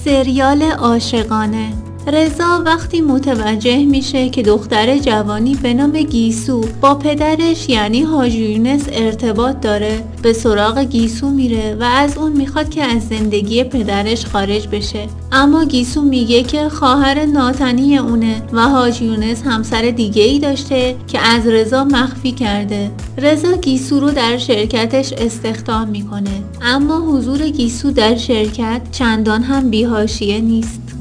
سریال عاشقانه. رضا وقتی متوجه میشه که دختر جوانی به نام گیسو با پدرش یعنی حاجی یونس ارتباط داره، به سراغ گیسو میره و از اون میخواد که از زندگی پدرش خارج بشه. اما گیسو میگه که خواهر ناتنی اونه و حاجی یونس همسر دیگه ای داشته که از رضا مخفی کرده. رضا گیسو رو در شرکتش استخدام میکنه، اما حضور گیسو در شرکت چندان هم بی‌حاشیه نیست.